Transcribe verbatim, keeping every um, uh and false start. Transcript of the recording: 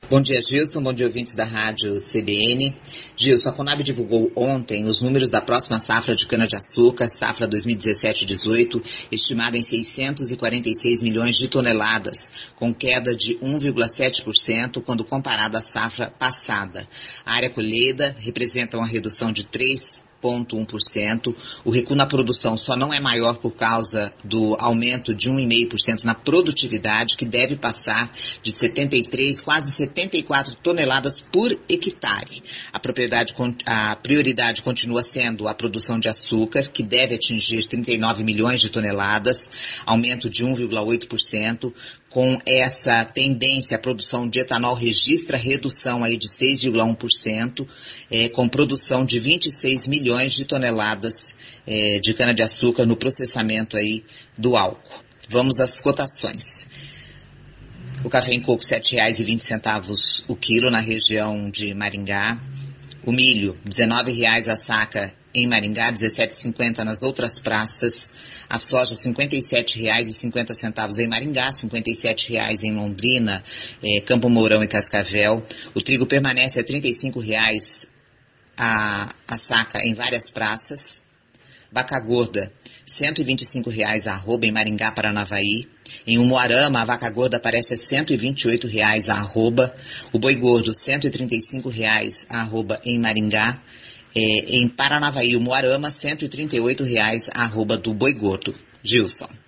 Bom dia, Gilson. Bom dia, ouvintes da rádio C B N. Gilson, a Conab divulgou ontem os números da próxima safra de cana-de-açúcar, safra dois mil e dezessete dezoito, estimada em seiscentos e quarenta e seis milhões de toneladas, com queda de um vírgula sete por cento quando comparada à safra passada. A área colhida representa uma redução de três vírgula um por cento. O recuo na produção só não é maior por causa do aumento de um vírgula cinco por cento na produtividade, que deve passar de setenta e três, quase setenta e quatro toneladas por hectare. A, propriedade, a prioridade continua sendo a produção de açúcar, que deve atingir trinta e nove milhões de toneladas, aumento de um vírgula oito por cento. Com essa tendência, a produção de etanol registra redução aí de seis vírgula um por cento, é, com produção de vinte e seis milhões de toneladas é, de cana-de-açúcar no processamento aí do álcool. Vamos às cotações. O café em coco, sete reais e vinte centavos o quilo na região de Maringá. O milho, dezenove reais a saca em Maringá, dezessete reais e cinquenta centavos nas outras praças. A soja, cinquenta e sete reais e cinquenta centavos em Maringá, cinquenta e sete reais em Londrina, eh, Campo Mourão e Cascavel. O trigo permanece a trinta e cinco reais a, a saca em várias praças. Vaca gorda, cento e vinte e cinco reais a arroba em Maringá, Paranavaí. Em Umuarama, a vaca gorda aparece a cento e vinte e oito reais a arroba. O boi gordo, cento e trinta e cinco reais a arroba em Maringá. É, em Paranavaí, Umuarama, cento e trinta e oito reais a arroba do boi gordo. Gilson.